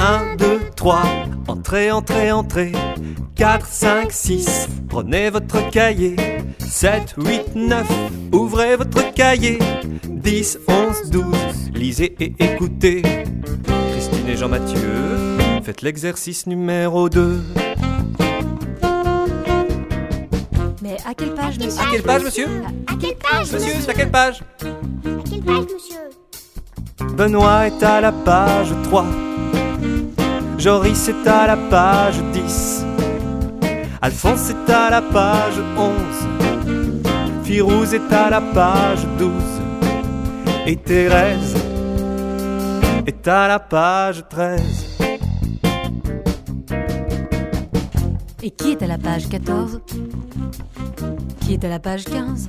1, 2, 3, entrez, entrez, entrez. 4, 5, 6, prenez votre cahier. 7, 8, 9, ouvrez votre cahier. 10, 11, 12, lisez et écoutez. Christine et Jean-Mathieu, faites l'exercice numéro 2. Mais à quelle page, monsieur? À quelle page, monsieur? À quelle page, Monsieur, c'est à quelle page? À quelle page, monsieur? Benoît est à la page 3. Joris est à la page 10. Alphonse est à la page 11. Firouz est à la page 12. Et Thérèse est à la page 13. Et qui est à la page 14? Qui est à la page 15?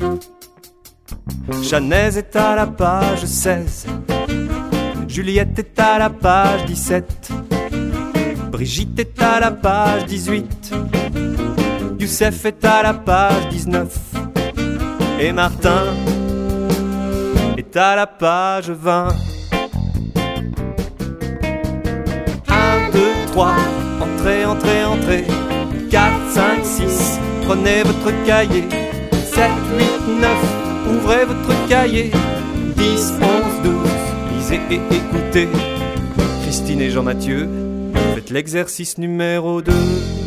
Chanaise est à la page 16. Juliette est à la page 17. Brigitte est à la page 18. Youssef est à la page 19. Et Martin est à la page 20. 1, 2, 3, entrez, entrez, entrez. 4, 5, 6, prenez votre cahier. 7, 8, 9, ouvrez votre cahier. 10, 11, 12, lisez et écoutez. Christine et Jean-Mathieu, faites l'exercice numéro 2.